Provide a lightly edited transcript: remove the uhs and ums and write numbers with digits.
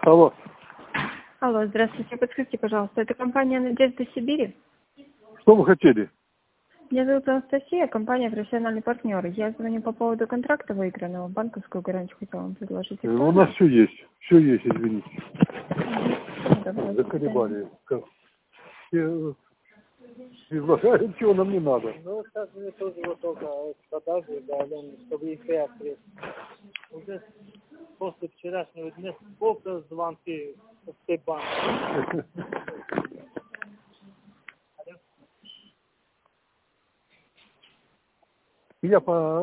Алло. Алло, здравствуйте. Подскажите, пожалуйста, это компания «Надежда Сибири»? Что вы хотели? Меня зовут Анастасия, компания «Профессиональный партнер». Я звоню по поводу контракта выигранного, банковскую гарантию хотела вам предложить. У нас все есть, извините. Добро, Заколебали. Излагают, чего нам не надо. Ну, сейчас мне тоже вот только продажи, да, чтобы их приоткрыть. Уже после вчерашнего дня сколько звонки в Сбербанк. Я по